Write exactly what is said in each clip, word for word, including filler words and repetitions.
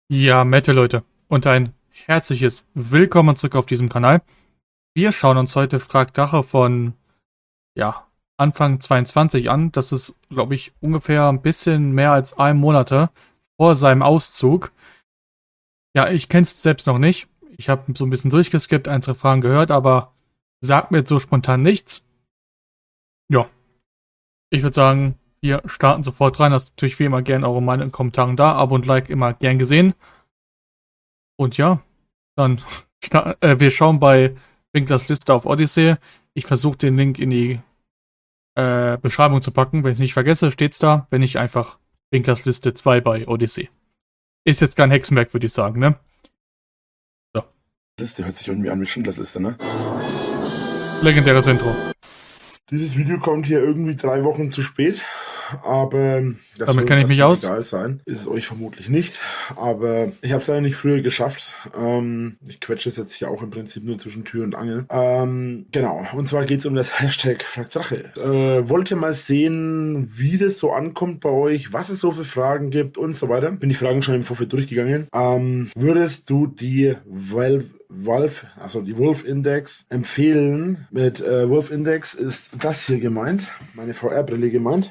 Ja, Mette Leute und ein herzliches Willkommen zurück auf diesem Kanal. Wir schauen uns heute Frag Drache von, ja, Anfang zweiundzwanzig an. Das ist, glaube ich, ungefähr ein bisschen mehr als ein Monate vor seinem Auszug. Ja, ich kenne es selbst noch nicht. Ich habe so ein bisschen durchgeskippt, einzelne Fragen gehört, aber sagt mir jetzt so spontan nichts. Ja, ich würde sagen, wir starten sofort rein. Lasst natürlich wie immer gerne eure Meinung in den Kommentaren da. Abo und Like immer gern gesehen. Und ja, dann, sta- äh, wir schauen bei Winklers Liste auf Odyssey. Ich versuche den Link in die äh, Beschreibung zu packen. Wenn ich nicht vergesse, steht's da. Wenn nicht, einfach Winklers Liste zwei bei Odyssey. Ist jetzt kein Hexenwerk, würde ich sagen, ne? So, Liste hört sich irgendwie an wie Schindlers Liste, ne? legendäres Intro. Dieses Video kommt hier irgendwie drei Wochen zu spät, aber das Damit soll kenne ich fast mich aus. egal sein. Ist es euch vermutlich nicht, aber ich habe es leider nicht früher geschafft. Ähm, ich quetsche es jetzt hier auch im Prinzip nur zwischen Tür und Angel. Ähm, genau, und zwar geht es um das Hashtag Fragdrache. Äh, wollt ihr mal sehen, wie das so ankommt bei euch, was es so für Fragen gibt und so weiter. Bin die Fragen schon im Vorfeld durchgegangen. Ähm, würdest du die Valve Wolf, also die Wolf Index empfehlen? Mit äh, Wolf Index ist das hier gemeint, meine V R-Brille gemeint.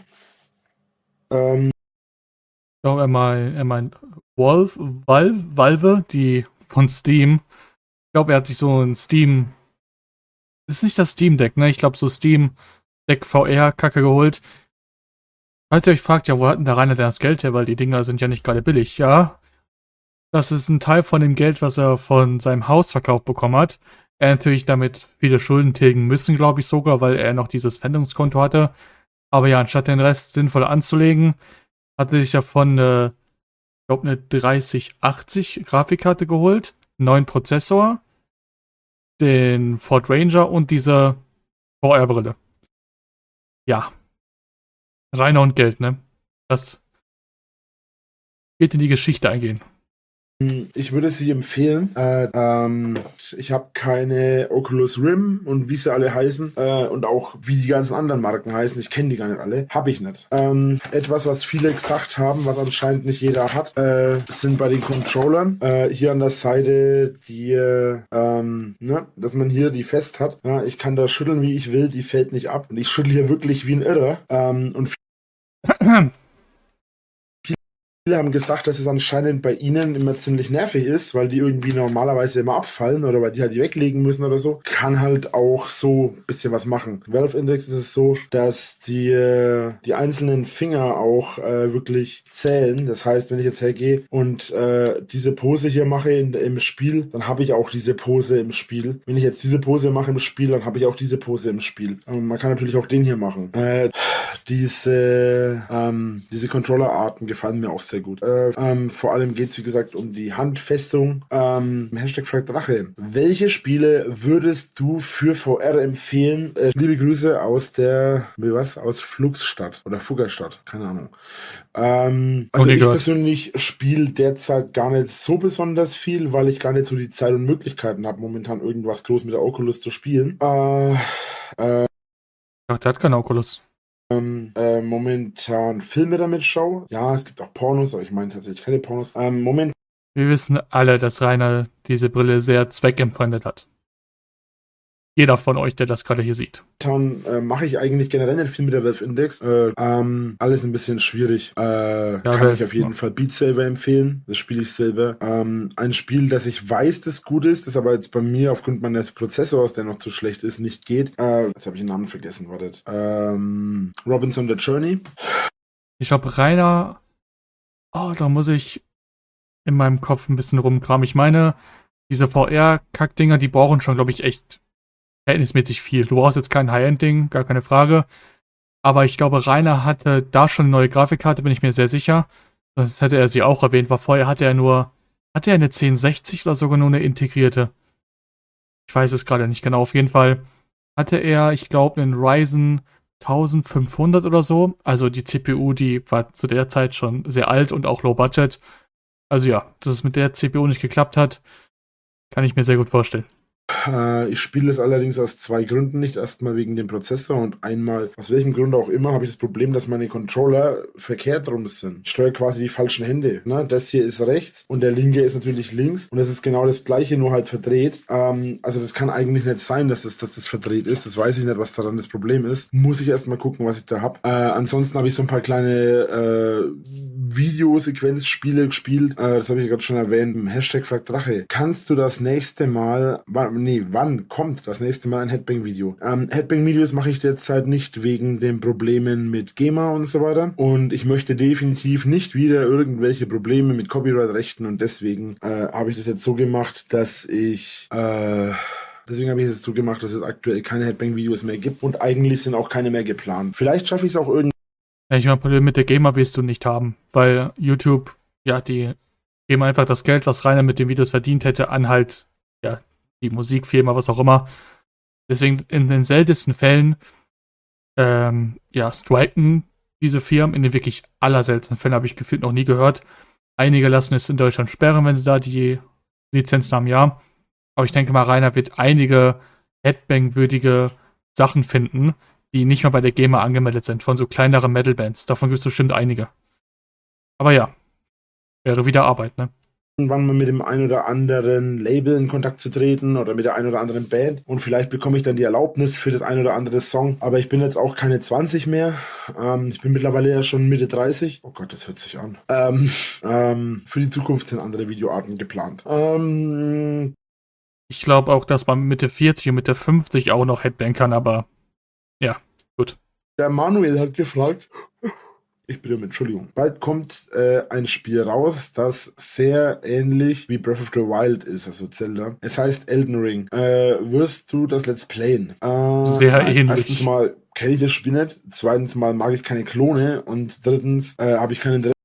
Ähm, Ich glaube, er meint, er meint Wolf, Valve, Valve, die von Steam. Ich glaube, er hat sich so ein Steam. Das ist nicht das Steam Deck, ne? Ich glaube, so Steam Deck V R-Kacke geholt. Falls ihr euch fragt, ja, wo hat denn der Rainer denn das Geld her? Weil die Dinger sind ja nicht gerade billig. Ja, das ist ein Teil von dem Geld, was er von seinem Hausverkauf bekommen hat. Er natürlich damit viele Schulden tilgen müssen, glaube ich sogar, weil er noch dieses Pfändungskonto hatte. Aber ja, anstatt den Rest sinnvoll anzulegen, hatte sich davon eine, ich glaube, eine dreißig achtzig Grafikkarte geholt, einen neuen Prozessor, den Ford Ranger und diese V R-Brille. Ja, Rainer und Geld, ne? Das wird in die Geschichte eingehen. Ich würde sie empfehlen. Äh, ähm, ich habe keine Oculus Rim und wie sie alle heißen äh, und auch wie die ganzen anderen Marken heißen. Ich kenne die gar nicht alle. Habe ich nicht. Ähm, etwas, was viele gesagt haben, was anscheinend nicht jeder hat, äh, sind bei den Controllern. Äh, hier an der Seite die, äh, ähm, ne, dass man hier die fest hat. Ja, ich kann da schütteln, wie ich will. Die fällt nicht ab. Und ich schüttel hier wirklich wie ein Irrer. Ähm, und Viele haben gesagt, dass es anscheinend bei ihnen immer ziemlich nervig ist, weil die irgendwie normalerweise immer abfallen oder weil die halt die weglegen müssen oder so. Kann halt auch so ein bisschen was machen. Valve Index ist es so, dass die, äh, die einzelnen Finger auch äh, wirklich zählen. Das heißt, wenn ich jetzt hergehe und äh, diese Pose hier mache in, im Spiel, dann habe ich auch diese Pose im Spiel. Wenn ich jetzt diese Pose mache im Spiel, dann habe ich auch diese Pose im Spiel. Und man kann natürlich auch den hier machen. Äh, diese, ähm, diese Controller-Arten gefallen mir auch sehr gut. Äh, ähm, vor allem geht es, wie gesagt, um die Handfestung. Ähm, Hashtag Fragdrache. Welche Spiele würdest du für V R empfehlen? Äh, liebe Grüße aus der, wie was? Aus Flugsstadt oder Fuggerstadt, keine Ahnung. Ähm, also ich persönlich spiele derzeit gar nicht so besonders viel, weil ich gar nicht so die Zeit und Möglichkeiten habe, momentan irgendwas groß mit der Oculus zu spielen. Äh, äh, Ach, der hat keinen Oculus. Ähm, äh, momentan Filme damit schaue. Ja, es gibt auch Pornos, aber ich meine tatsächlich keine Pornos. Ähm, Moment. Wir wissen alle, dass Rainer diese Brille sehr zweckempfindet hat. Jeder von euch, der das gerade hier sieht. Momentan äh, mache ich eigentlich generell nicht viel mit der Valve Index. Äh, ähm, alles ein bisschen schwierig. Äh, Ja, kann Valve, ich auf jeden ja. Fall Beat Saber empfehlen. Das spiele ich selber. Ähm, ein Spiel, das ich weiß, das gut ist, das aber jetzt bei mir aufgrund meines Prozessors, der noch zu schlecht ist, nicht geht. Äh, jetzt habe ich den Namen vergessen, wartet. Ähm, Robinson the Journey. Ich glaube, Rainer. Oh, da muss ich in meinem Kopf ein bisschen rumkramen. Ich meine, diese V R-Kackdinger, die brauchen schon, glaube ich, echt verhältnismäßig viel. Du brauchst jetzt kein High-End-Ding, gar keine Frage. Aber ich glaube, Rainer hatte da schon eine neue Grafikkarte, bin ich mir sehr sicher. Das hätte er sie auch erwähnt, weil vorher hatte er nur, hatte er eine zehn sechzig oder sogar nur eine integrierte? Ich weiß es gerade nicht genau. Auf jeden Fall hatte er, ich glaube, einen Ryzen eintausendfünfhundert oder so. Also die C P U, die war zu der Zeit schon sehr alt und auch low budget. Also ja, dass es mit der C P U nicht geklappt hat, kann ich mir sehr gut vorstellen. Äh, ich spiele es allerdings aus zwei Gründen nicht. Erstmal wegen dem Prozessor und einmal, aus welchem Grund auch immer, habe ich das Problem, dass meine Controller verkehrt rum sind. Ich steuere quasi die falschen Hände. Ne? Das hier ist rechts und der linke ist natürlich links und das ist genau das gleiche, nur halt verdreht. Ähm, also das kann eigentlich nicht sein, dass das, dass das verdreht ist. Das weiß ich nicht, was daran das Problem ist. Muss ich erstmal gucken, was ich da habe. Äh, ansonsten habe ich so ein paar kleine äh, Videosequenzspiele gespielt. Äh, das habe ich gerade schon erwähnt. Hashtag fragt Drache. Kannst du das nächste Mal, wann, nee, wann kommt das nächste Mal ein Headbang-Video? Ähm, Headbang-Videos mache ich derzeit nicht wegen den Problemen mit GEMA und so weiter. Und ich möchte definitiv nicht wieder irgendwelche Probleme mit Copyright-Rechten und deswegen äh, habe ich das jetzt so gemacht, dass ich äh, Deswegen habe ich es jetzt so gemacht, dass es aktuell keine Headbang-Videos mehr gibt und eigentlich sind auch keine mehr geplant. Vielleicht schaffe ich es auch irgendwie. Ja, ich meine, Probleme mit der GEMA wirst du nicht haben, weil YouTube, ja, die geben einfach das Geld, was Rainer mit den Videos verdient hätte, an halt, ja, die Musikfirma, was auch immer. Deswegen in den seltensten Fällen, ähm, ja, striken diese Firmen, in den wirklich allerseltensten Fällen habe ich gefühlt noch nie gehört. Einige lassen es in Deutschland sperren, wenn sie da die Lizenzen haben, ja. Aber ich denke mal, Rainer wird einige Headbang-würdige Sachen finden, die nicht mal bei der GEMA angemeldet sind, von so kleineren Metal-Bands. Davon gibt es bestimmt einige. Aber ja, wäre wieder Arbeit, ne? Irgendwann mal mit dem ein oder anderen Label in Kontakt zu treten oder mit der ein oder anderen Band und vielleicht bekomme ich dann die Erlaubnis für das ein oder andere Song. Aber ich bin jetzt auch keine zwanzig mehr. Ähm, ich bin mittlerweile ja schon Mitte dreißig. Oh Gott, das hört sich an. Ähm, ähm, für die Zukunft sind andere Videoarten geplant. Ähm, Ich glaube auch, dass man Mitte vierzig und Mitte fünfzig auch noch Headbang kann, aber ja, gut. Der Manuel hat gefragt, ich bitte um Entschuldigung, bald kommt äh, ein Spiel raus, das sehr ähnlich wie Breath of the Wild ist, also Zelda. Es heißt Elden Ring. Äh, wirst du das Let's Playen? Äh, Sehr nein, ähnlich. Erstens mal kenne ich das Spiel nicht, zweitens mal mag ich keine Klone und drittens äh, habe ich keinen Interesse.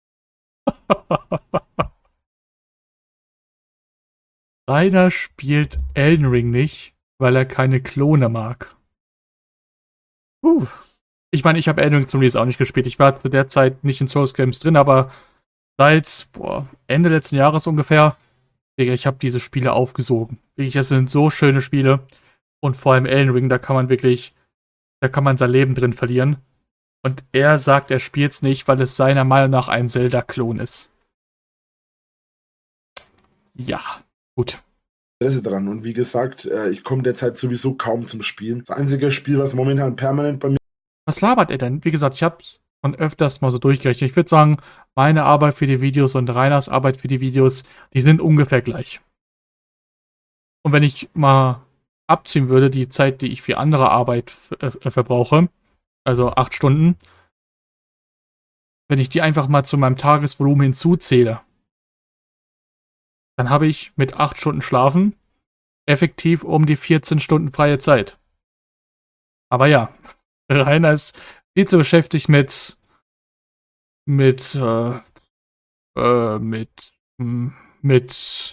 Rainer spielt Elden Ring nicht, weil er keine Klone mag. Uh. Ich meine, ich habe Elden Ring zum Release auch nicht gespielt. Ich war zu der Zeit nicht in Souls Games drin, aber seit boah, Ende letzten Jahres ungefähr, Digga, ich habe diese Spiele aufgesogen. Wirklich, das sind so schöne Spiele. Und vor allem Elden Ring, da kann man wirklich, da kann man sein Leben drin verlieren. Und er sagt, er spielt's nicht, weil es seiner Meinung nach ein Zelda-Klon ist. Ja. Gut. Interesse dran. Und wie gesagt, äh, ich komme derzeit sowieso kaum zum Spielen. Das einzige Spiel, was momentan permanent bei mir. Was labert er denn? Wie gesagt, ich hab's schon öfters mal so durchgerechnet. Ich würde sagen, meine Arbeit für die Videos und Rainers Arbeit für die Videos, die sind ungefähr gleich. Und wenn ich mal abziehen würde, die Zeit, die ich für andere Arbeit äh, verbrauche, also acht Stunden, wenn ich die einfach mal zu meinem Tagesvolumen hinzuzähle, dann habe ich mit acht Stunden Schlafen effektiv um die vierzehn Stunden freie Zeit. Aber ja, Rainer ist viel zu beschäftigt mit mit äh, äh, mit mit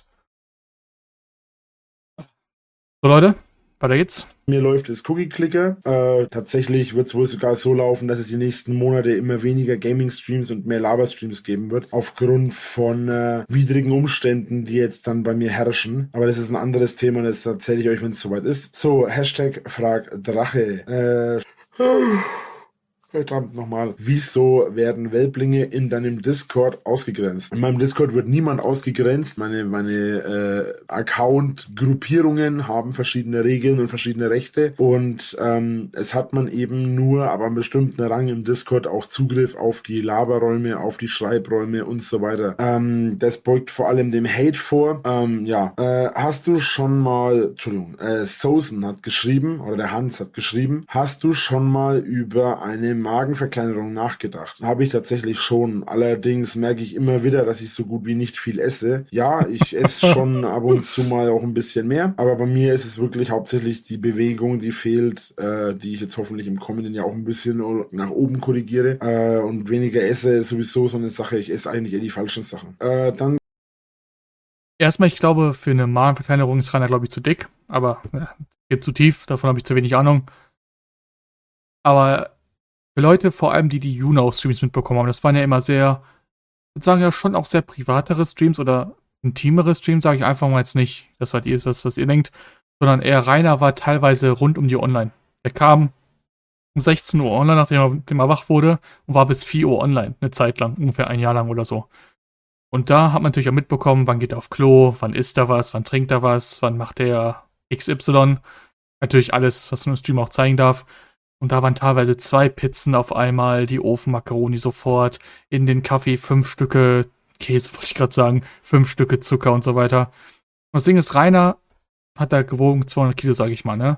so Leute, weiter geht's. Mir läuft es Cookie Clicker. Äh, tatsächlich wird es wohl sogar so laufen, dass es die nächsten Monate immer weniger Gaming-Streams und mehr Laber-Streams geben wird. Aufgrund von äh, widrigen Umständen, die jetzt dann bei mir herrschen. Aber das ist ein anderes Thema und das erzähle ich euch, wenn es soweit ist. So, Hashtag Frag Drache. Äh, Verdammt nochmal. Wieso werden Welblinge in deinem Discord ausgegrenzt? In meinem Discord wird niemand ausgegrenzt. Meine, meine äh, Account-Gruppierungen haben verschiedene Regeln und verschiedene Rechte. Und ähm, es hat man eben nur, aber einen bestimmten Rang im Discord auch Zugriff auf die Laberräume, auf die Schreibräume und so weiter. Ähm, das beugt vor allem dem Hate vor. Ähm, ja, äh, hast du schon mal, Entschuldigung, äh, Sosen hat geschrieben, oder der Hans hat geschrieben, hast du schon mal über eine Magenverkleinerung nachgedacht? Habe ich tatsächlich schon. Allerdings merke ich immer wieder, dass ich so gut wie nicht viel esse. Ja, ich esse schon ab und zu mal auch ein bisschen mehr, aber bei mir ist es wirklich hauptsächlich die Bewegung, die fehlt, äh, die ich jetzt hoffentlich im kommenden Jahr auch ein bisschen nach oben korrigiere äh, und weniger esse ist sowieso so eine Sache. Ich esse eigentlich eher die falschen Sachen. Äh, dann Erstmal, ich glaube, für eine Magenverkleinerung ist Rainer, glaube ich, zu dick, aber äh, geht zu tief, davon habe ich zu wenig Ahnung. Aber für Leute, vor allem die die YouNow-Streams mitbekommen haben, das waren ja immer sehr, ich würde sagen, ja schon auch sehr privatere Streams oder intimere Streams, sage ich einfach mal jetzt nicht. Das war die, was, was ihr denkt. sondern eher Rainer war teilweise rund um die online. Er kam um sechzehn Uhr online, nachdem er, nachdem er wach wurde, und war bis vier Uhr online, eine Zeit lang, ungefähr ein Jahr lang oder so. Und da hat man natürlich auch mitbekommen, wann geht er auf Klo, wann isst er was, wann trinkt er was, wann macht er X Y. Natürlich alles, was man im Stream auch zeigen darf. Und da waren teilweise zwei Pizzen auf einmal, die Ofenmakaroni sofort, in den Kaffee fünf Stücke Käse, wollte ich gerade sagen, fünf Stücke Zucker und so weiter. Und das Ding ist, Rainer hat da gewogen zweihundert Kilo, sage ich mal, ne?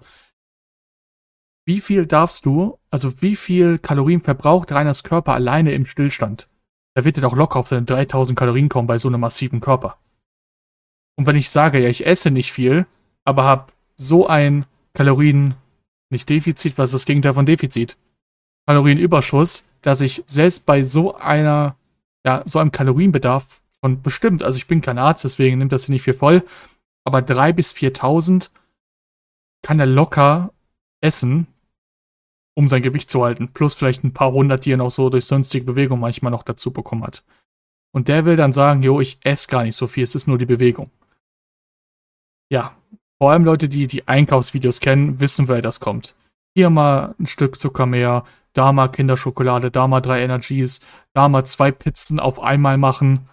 Wie viel darfst du, also wie viel Kalorien verbraucht Rainers Körper alleine im Stillstand? Da wird er doch locker auf seine dreitausend Kalorien kommen bei so einem massiven Körper. Und wenn ich sage, ja, ich esse nicht viel, aber habe so ein Kalorien, nicht Defizit, was ist das Gegenteil von Defizit? Kalorienüberschuss, dass ich selbst bei so einer, ja, so einem Kalorienbedarf von bestimmt, also ich bin kein Arzt, deswegen nimmt das hier nicht viel voll, aber dreitausend bis viertausend kann er locker essen, um sein Gewicht zu halten, plus vielleicht ein paar hundert, die er noch so durch sonstige Bewegung manchmal noch dazu bekommen hat. Und der will dann sagen, jo, ich esse gar nicht so viel, es ist nur die Bewegung. Ja, vor allem Leute, die die Einkaufsvideos kennen, wissen, woher das kommt. Hier mal ein Stück Zucker mehr, da mal Kinderschokolade, da mal drei Energies, da mal zwei Pizzen auf einmal machen.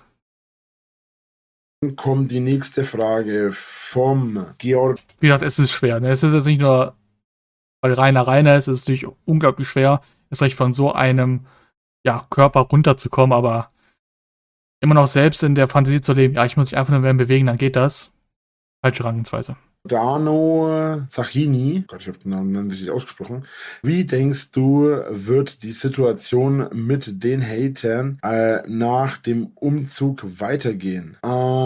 Dann kommt die nächste Frage vom Georg. Wie gesagt, es ist schwer. Ne? Es ist jetzt nicht nur, weil Rainer Rainer ist, es ist natürlich unglaublich schwer, es recht von so einem ja, Körper runterzukommen, aber immer noch selbst in der Fantasie zu leben, ja, ich muss mich einfach nur mehr bewegen, dann geht das. Falsche Herangehensweise. Dano Zachini, Gott, ich habe den Namen nicht ausgesprochen. Wie denkst du, wird die Situation mit den Hatern äh, nach dem Umzug weitergehen?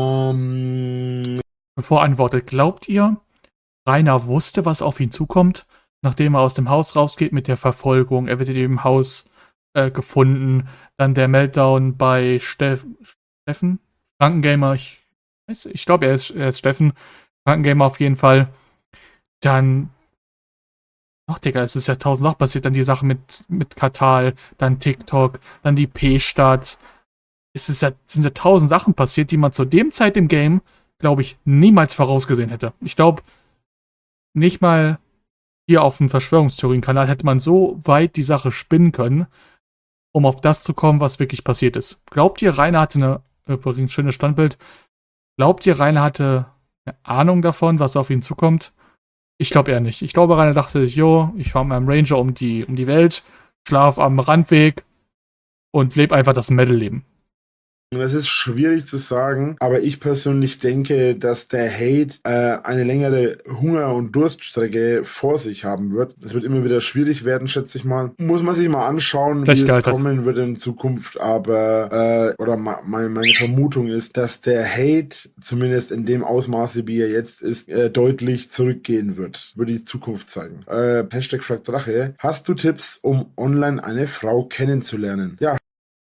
Ähm... Bevor er antwortet, glaubt ihr, Rainer wusste, was auf ihn zukommt, nachdem er aus dem Haus rausgeht mit der Verfolgung? Er wird in dem Haus äh, gefunden, dann der Meltdown bei Steff, Steffen, Frankengamer, ich, ich glaube, er ist, er ist Steffen, Frankengamer auf jeden Fall. Dann, ach Digga, es ist ja tausend Sachen passiert, dann die Sache mit, mit Katal, dann TikTok, dann die P-Stadt. Es ist ja, sind ja tausend Sachen passiert, die man zu dem Zeit im Game, glaube ich, niemals vorausgesehen hätte. Ich glaube, nicht mal hier auf dem Verschwörungstheorien-Kanal hätte man so weit die Sache spinnen können, um auf das zu kommen, was wirklich passiert ist. Glaubt ihr, Rainer hatte eine, übrigens schönes Standbild, glaubt ihr, Rainer hatte eine Ahnung davon, was auf ihn zukommt? Ich glaube eher nicht. Ich glaube, Rainer dachte sich, jo, ich fahre mit meinem Ranger um die, um die Welt, schlaf am Randweg und lebe einfach das Metal-Leben. Das ist schwierig zu sagen, aber ich persönlich denke, dass der Hate äh, eine längere Hunger- und Durststrecke vor sich haben wird. Es wird immer wieder schwierig werden, schätze ich mal. Muss man sich mal anschauen, wie es kommen wird in Zukunft, aber äh, oder ma meine, meine Vermutung ist, dass der Hate, zumindest in dem Ausmaße, wie er jetzt ist, äh, deutlich zurückgehen wird. Würde die Zukunft zeigen. Äh, Hashtag fragt Drache. Hast du Tipps, um online eine Frau kennenzulernen? Ja.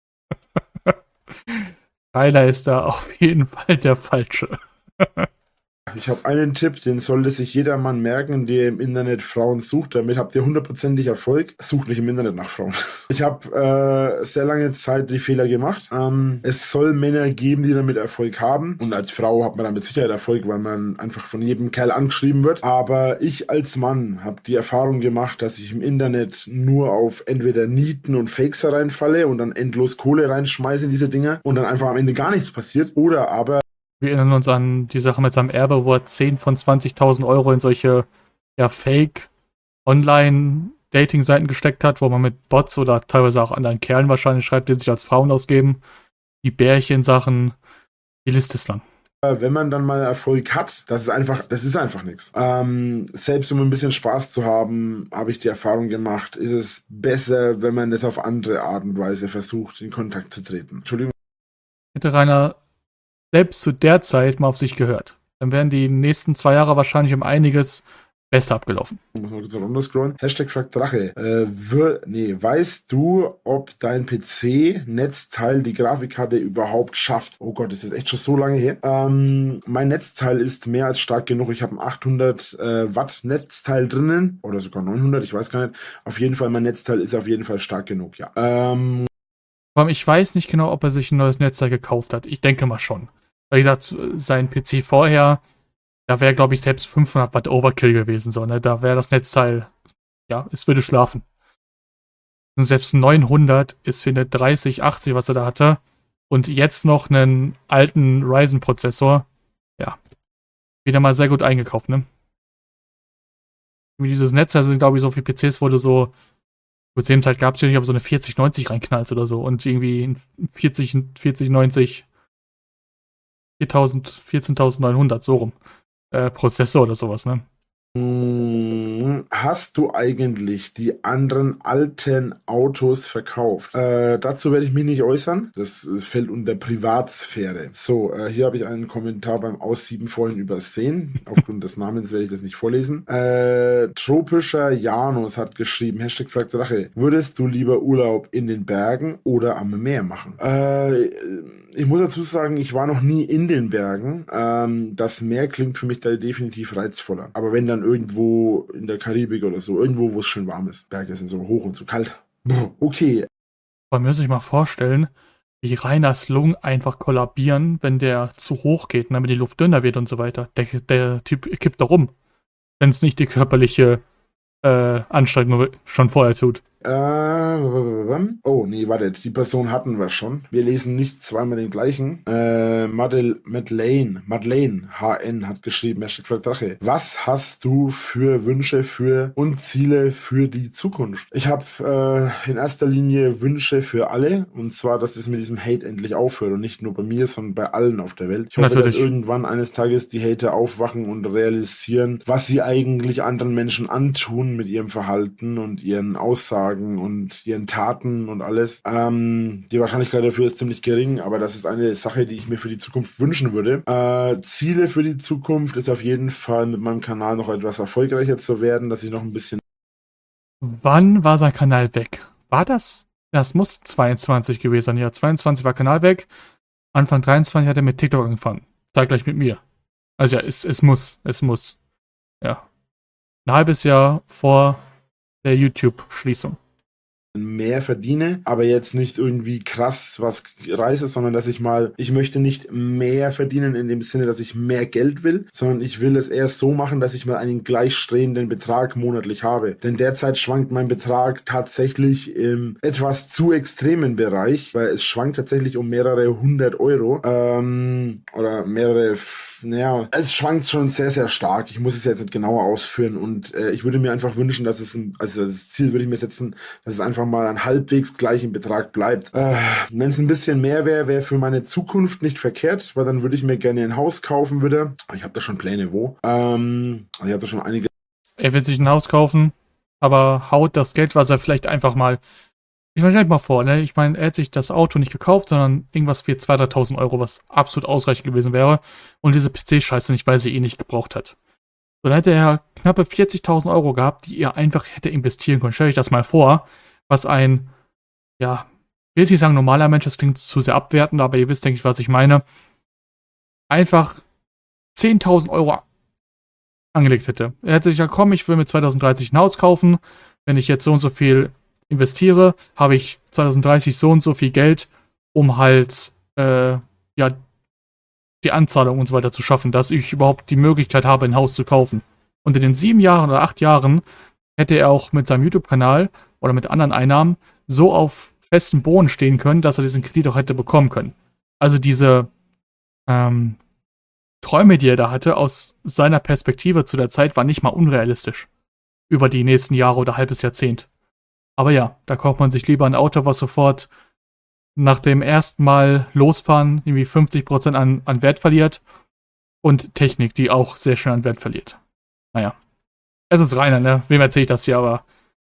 Rainer ist da auf jeden Fall der Falsche. Ich habe einen Tipp, den sollte sich jeder Mann merken, der im Internet Frauen sucht. Damit habt ihr hundertprozentig Erfolg. Sucht nicht im Internet nach Frauen. Ich habe äh, sehr lange Zeit die Fehler gemacht. Ähm, es soll Männer geben, die damit Erfolg haben. Und als Frau hat man damit Sicherheit Erfolg, weil man einfach von jedem Kerl angeschrieben wird. Aber ich als Mann habe die Erfahrung gemacht, dass ich im Internet nur auf entweder Nieten und Fakes reinfalle und dann endlos Kohle reinschmeiße in diese Dinger und dann einfach am Ende gar nichts passiert. Oder aber wir erinnern uns an die Sache mit seinem Erbe, wo er zehn von zwanzigtausend Euro in solche ja, Fake-Online-Dating-Seiten gesteckt hat, wo man mit Bots oder teilweise auch anderen Kerlen wahrscheinlich schreibt, die sich als Frauen ausgeben. Die Bärchen-Sachen. Die Liste ist lang. Wenn man dann mal Erfolg hat, das ist einfach, das ist einfach nichts. Ähm, selbst um ein bisschen Spaß zu haben, habe ich die Erfahrung gemacht, ist es besser, wenn man es auf andere Art und Weise versucht, in Kontakt zu treten. Entschuldigung. Hätte Rainer selbst zu der Zeit mal auf sich gehört, dann wären die nächsten zwei Jahre wahrscheinlich um einiges besser abgelaufen. Ich muss mal kurz runterscrollen. Hashtag fragt Drache. Äh, wir, nee, weißt du, ob dein P C-Netzteil die Grafikkarte überhaupt schafft? Oh Gott, das ist echt schon so lange her. Ähm, mein Netzteil ist mehr als stark genug. Ich habe ein achthundert äh, Watt Netzteil drinnen. Oder sogar neunhundert, ich weiß gar nicht. Auf jeden Fall, mein Netzteil ist auf jeden Fall stark genug, ja. Ähm, Ich weiß nicht genau, ob er sich ein neues Netzteil gekauft hat. Ich denke mal schon. Wie gesagt, sein P C vorher, da wäre, glaube ich, selbst fünfhundert Watt Overkill gewesen. So, ne? Da wäre das Netzteil, ja, es würde schlafen. Und selbst neunhundert ist für eine dreißig achtzig, was er da hatte, und jetzt noch einen alten Ryzen-Prozessor, ja, wieder mal sehr gut eingekauft, ne? Wie dieses Netzteil sind, glaube ich, so viele P Cs, wo du so, zu dem Zeit gab es ja nicht, aber so eine vierzig neunzig reinknallst oder so und irgendwie ein vierzig, vierzig neunzig viertausend, vierzehntausendneunhundert, so rum, äh, Prozessor oder sowas, ne? Hast du eigentlich die anderen alten Autos verkauft? Äh, dazu werde ich mich nicht äußern. Das äh, fällt unter Privatsphäre. So, äh, hier habe ich einen Kommentar beim Aussieben vorhin übersehen. Aufgrund des Namens werde ich das nicht vorlesen. Äh, Tropischer Janus hat geschrieben, Hashtag fragt Rache, würdest du lieber Urlaub in den Bergen oder am Meer machen? Äh, ich muss dazu sagen, ich war noch nie in den Bergen. Ähm, das Meer klingt für mich da definitiv reizvoller. Aber wenn dann irgendwo in der Karibik oder so, irgendwo, wo es schön warm ist. Berge sind so hoch und so kalt. Okay. Man muss sich mal vorstellen, wie Reiners Lungen einfach kollabieren, wenn der zu hoch geht, ne, wenn die Luft dünner wird und so weiter. Der, der Typ kippt doch um, wenn es nicht die körperliche äh, Anstrengung schon vorher tut. Äh, oh, nee, warte, die Person hatten wir schon. Wir lesen nicht zweimal den gleichen. Äh, Madel, Madeleine, Madeleine H N hat geschrieben, Drache. Was hast du für Wünsche für und Ziele für die Zukunft? Ich habe äh, in erster Linie Wünsche für alle, und zwar, dass es mit diesem Hate endlich aufhört und nicht nur bei mir, sondern bei allen auf der Welt. Ich hoffe, Natürlich. dass irgendwann eines Tages die Hater aufwachen und realisieren, was sie eigentlich anderen Menschen antun mit ihrem Verhalten und ihren Aussagen und ihren Taten und alles. Ähm, die Wahrscheinlichkeit dafür ist ziemlich gering, aber das ist eine Sache, die ich mir für die Zukunft wünschen würde. Äh, Ziele für die Zukunft ist auf jeden Fall, mit meinem Kanal noch etwas erfolgreicher zu werden, dass ich noch ein bisschen... Wann war sein Kanal weg? War das? Das muss zweiundzwanzig gewesen sein. Ja, zweiundzwanzig war Kanal weg. Anfang dreiundzwanzig hat er mit TikTok angefangen. Zeitgleich mit mir. Also ja, es, es muss. Es muss. Ja. Ein halbes Jahr vor der YouTube-Schließung. mehr verdiene, aber jetzt nicht irgendwie krass was reiße, sondern dass ich mal, ich möchte nicht mehr verdienen in dem Sinne, dass ich mehr Geld will, sondern ich will es erst so machen, dass ich mal einen gleichstehenden Betrag monatlich habe. Denn derzeit schwankt mein Betrag tatsächlich im etwas zu extremen Bereich, weil es schwankt tatsächlich um mehrere hundert Euro ähm, oder mehrere, naja, es schwankt schon sehr, sehr stark. Ich muss es jetzt nicht genauer ausführen und äh, ich würde mir einfach wünschen, dass es, ein, also das Ziel würde ich mir setzen, dass es einfach mal einen halbwegs gleichen Betrag bleibt. Äh, wenn es ein bisschen mehr wäre, wäre für meine Zukunft nicht verkehrt, weil dann würde ich mir gerne ein Haus kaufen wieder. Ich habe da schon Pläne, wo. Ähm, ich habe da schon einige. Er will sich ein Haus kaufen, aber haut das Geld, was er vielleicht einfach mal... Ich meine, stell dir mal vor, ne? Ich meine, er hat sich das Auto nicht gekauft, sondern irgendwas für zweitausend, dreitausend Euro, was absolut ausreichend gewesen wäre. Und diese P C-Scheiße nicht, weil sie eh nicht gebraucht hat. So, dann hätte er knappe vierzigtausend Euro gehabt, die er einfach hätte investieren können. Stell euch das mal vor, was ein, ja, ich will jetzt nicht sagen normaler Mensch, das klingt zu sehr abwertend, aber ihr wisst, denke ich, was ich meine, einfach zehntausend Euro angelegt hätte. Er hätte sich ja, komm, ich will mit zweitausenddreißig ein Haus kaufen, wenn ich jetzt so und so viel investiere, habe ich zweitausenddreißig so und so viel Geld, um halt, äh, ja, die Anzahlung und so weiter zu schaffen, dass ich überhaupt die Möglichkeit habe, ein Haus zu kaufen. Und in den sieben Jahren oder acht Jahren hätte er auch mit seinem YouTube-Kanal oder mit anderen Einnahmen so auf festen Boden stehen können, dass er diesen Kredit auch hätte bekommen können. Also diese ähm, Träume, die er da hatte, aus seiner Perspektive zu der Zeit, waren nicht mal unrealistisch. Über die nächsten Jahre oder halbes Jahrzehnt. Aber ja, da kauft man sich lieber ein Auto, was sofort nach dem ersten Mal losfahren irgendwie fünfzig Prozent an, an Wert verliert und Technik, die auch sehr schnell an Wert verliert. Naja, es ist Rainer, ne? Wem erzähle ich das hier, aber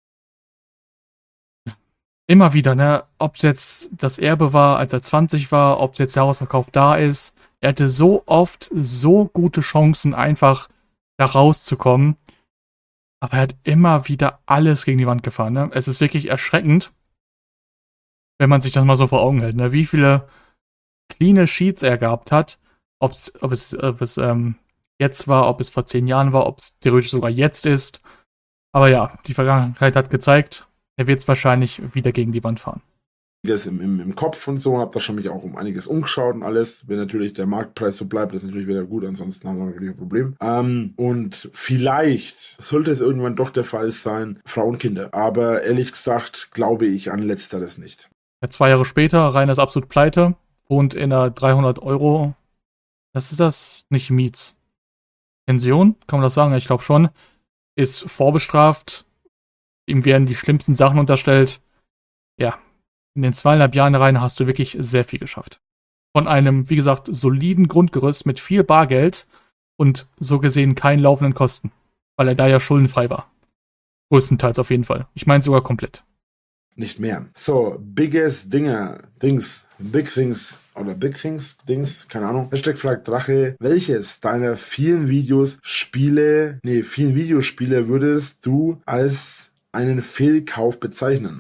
immer wieder, ne? Ob es jetzt das Erbe war, als er zwanzig war, ob es jetzt der Hausverkauf da ist, er hatte so oft so gute Chancen, einfach da rauszukommen, aber er hat immer wieder alles gegen die Wand gefahren, ne? Es ist wirklich erschreckend, wenn man sich das mal so vor Augen hält, ne? Wie viele cleane Sheets er gehabt hat, ob's, ob es, ob es ähm, jetzt war, ob es vor zehn Jahren war, ob es theoretisch sogar jetzt ist. Aber ja, die Vergangenheit hat gezeigt, er wird es wahrscheinlich wieder gegen die Wand fahren. Im, im, im Kopf und so, habe da schon mich auch um einiges umgeschaut und alles. Wenn natürlich der Marktpreis so bleibt, ist natürlich wieder gut, ansonsten haben wir natürlich ein Problem. Ähm, und vielleicht sollte es irgendwann doch der Fall sein, Frauenkinder. Aber ehrlich gesagt glaube ich an Letzteres nicht. Ja, zwei Jahre später, Rainer ist absolut pleite, wohnt in einer dreihundert Euro, was ist das? Nicht Miets. Pension, kann man das sagen? Ich glaube schon. Ist vorbestraft, ihm werden die schlimmsten Sachen unterstellt. Ja. In den zweieinhalb Jahren rein hast du wirklich sehr viel geschafft. Von einem, wie gesagt, soliden Grundgerüst mit viel Bargeld und so gesehen keinen laufenden Kosten. Weil er da ja schuldenfrei war. Größtenteils auf jeden Fall. Ich meine sogar komplett. Nicht mehr. So, biggest Dinger, Dings, Big Things oder Big Things, Dings, keine Ahnung. Hashtag fragt Drache, welches deiner vielen Videos, Spiele, nee, vielen Videospiele würdest du als einen Fehlkauf bezeichnen?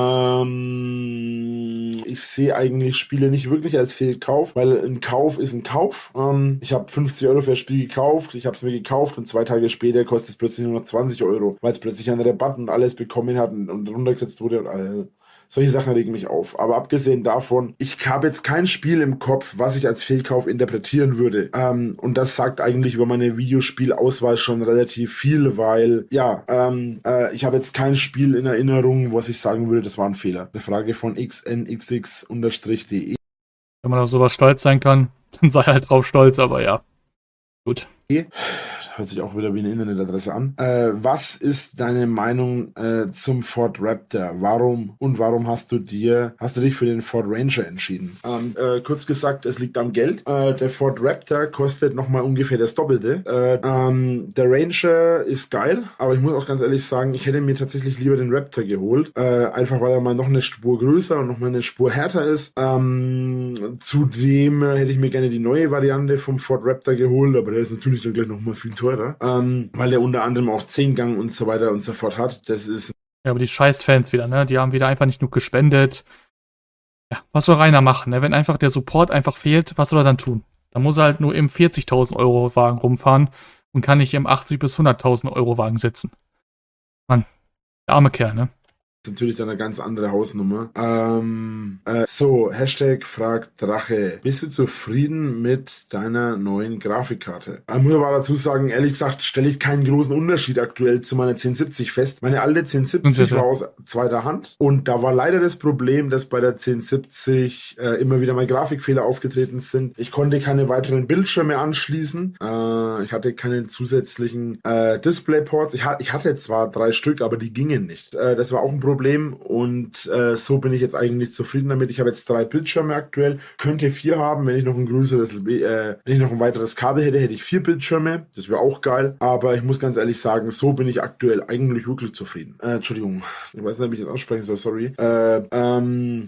Ähm, ich sehe eigentlich Spiele nicht wirklich als Fehlkauf, weil ein Kauf ist ein Kauf. Ähm, ich habe fünfzig Euro für das Spiel gekauft, ich habe es mir gekauft und zwei Tage später kostet es plötzlich nur noch zwanzig Euro, weil es plötzlich einen Rabatt und alles bekommen hat und, und runtergesetzt wurde und alles. Solche Sachen regen mich auf. Aber abgesehen davon, ich habe jetzt kein Spiel im Kopf, was ich als Fehlkauf interpretieren würde. Ähm, und das sagt eigentlich über meine Videospielauswahl schon relativ viel, weil, ja, ähm, äh, ich habe jetzt kein Spiel in Erinnerung, was ich sagen würde, das war ein Fehler. Eine Frage von x n x x de. Wenn man auf sowas stolz sein kann, dann sei halt drauf stolz, aber ja. Gut. Hört sich auch wieder wie eine Internetadresse an. Äh, was ist deine Meinung äh, zum Ford Raptor? Warum und warum hast du dir, hast du dich für den Ford Ranger entschieden? Ähm, äh, kurz gesagt, es liegt am Geld. Äh, der Ford Raptor kostet nochmal ungefähr das Doppelte. Äh, ähm, der Ranger ist geil, aber ich muss auch ganz ehrlich sagen, ich hätte mir tatsächlich lieber den Raptor geholt. Äh, einfach weil er mal noch eine Spur größer und nochmal eine Spur härter ist. Ähm, zudem äh, hätte ich mir gerne die neue Variante vom Ford Raptor geholt, aber der ist natürlich dann gleich nochmal viel teurer, ähm, weil der unter anderem auch Zehngang und so weiter und so fort hat. Das ist... Ja, aber die Scheiß-Fans wieder, ne? Die haben wieder einfach nicht nur gespendet. Ja, was soll Rainer machen, ne? Wenn einfach der Support einfach fehlt, was soll er dann tun? Dann muss er halt nur im vierzigtausend Euro Wagen rumfahren und kann nicht im achtzig bis hunderttausend Euro Wagen sitzen. Mann, der arme Kerl, ne? Das ist natürlich dann eine ganz andere Hausnummer. Ähm, äh, so, Hashtag fragt Drache. Bist du zufrieden mit deiner neuen Grafikkarte? Ich muss aber dazu sagen, ehrlich gesagt, stelle ich keinen großen Unterschied aktuell zu meiner zehn siebzig fest. Meine alte zehn siebzig war aus zweiter Hand und da war leider das Problem, dass bei der zehn siebzig äh, immer wieder mal Grafikfehler aufgetreten sind. Ich konnte keine weiteren Bildschirme anschließen. Äh, ich hatte keine zusätzlichen äh, Displayports. Ich, ha ich hatte zwar drei Stück, aber die gingen nicht. Äh, das war auch ein Problem. Problem und äh, so bin ich jetzt eigentlich zufrieden damit. Ich habe jetzt drei Bildschirme aktuell, könnte vier haben, wenn ich noch ein größeres, äh, wenn ich noch ein weiteres Kabel hätte, hätte ich vier Bildschirme, das wäre auch geil, aber ich muss ganz ehrlich sagen, so bin ich aktuell eigentlich wirklich zufrieden. Äh, Entschuldigung, ich weiß nicht, wie ich das aussprechen soll, sorry. Äh, ähm,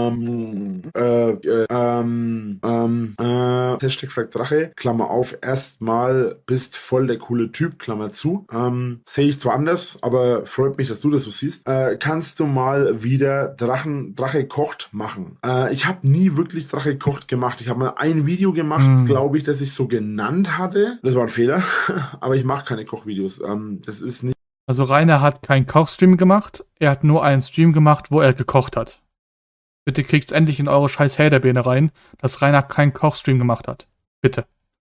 ähm, äh, äh, ähm, ähm, äh, Hashtag fragt Drache, Klammer auf, erstmal bist voll der coole Typ, Klammer zu. Ähm, sehe ich zwar anders, aber freut mich, dass du das so siehst. Äh, kannst du mal wieder Drachen, Drache kocht machen? Äh, ich habe nie wirklich Drache kocht gemacht. Ich habe mal ein Video gemacht, mm. glaube ich, das ich so genannt hatte. Das war ein Fehler, aber ich mache keine Kochvideos. Ähm, das ist nicht. Also Rainer hat keinen Kochstream gemacht, er hat nur einen Stream gemacht, wo er gekocht hat. Bitte kriegt's endlich in eure scheiß Häderbeine rein, dass Rainer keinen Kochstream gemacht hat. Bitte.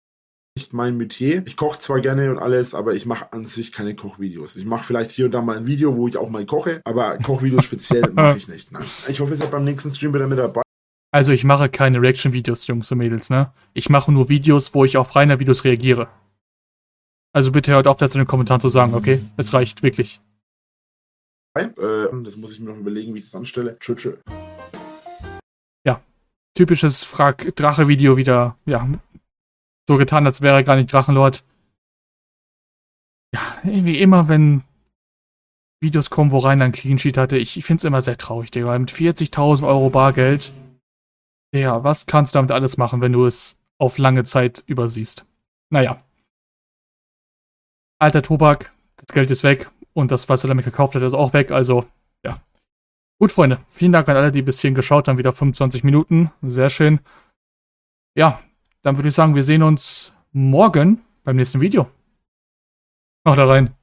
Nicht mein Metier. Ich koche zwar gerne und alles, aber ich mache an sich keine Kochvideos. Ich mache vielleicht hier und da mal ein Video, wo ich auch mal koche, aber Kochvideos speziell mache ich nicht. Nein. Ich hoffe, ihr seid beim nächsten Stream wieder mit dabei. Also ich mache keine Reaction-Videos, Jungs und Mädels, ne? Ich mache nur Videos, wo ich auf Rainer-Videos reagiere. Also bitte hört auf, das in den Kommentaren zu sagen, okay? Es reicht, wirklich. Äh, das muss ich mir noch überlegen, wie ich es anstelle. Tschö, tschö. Ja, typisches Frag-Drache-Video wieder, ja, so getan, als wäre er gar nicht Drachenlord. Ja, irgendwie immer, wenn Videos kommen, wo Rainer ein Clean Sheet hatte, ich, ich finde es immer sehr traurig, Digga. Mit vierzigtausend Euro Bargeld. Ja, was kannst du damit alles machen, wenn du es auf lange Zeit übersiehst? Naja. Alter Tobak, das Geld ist weg und das, was er damit gekauft hat, ist auch weg, also, ja. Gut, Freunde, vielen Dank an alle, die bis hierhin geschaut haben, wieder fünfundzwanzig Minuten, sehr schön. Ja, dann würde ich sagen, wir sehen uns morgen beim nächsten Video. Haut da rein.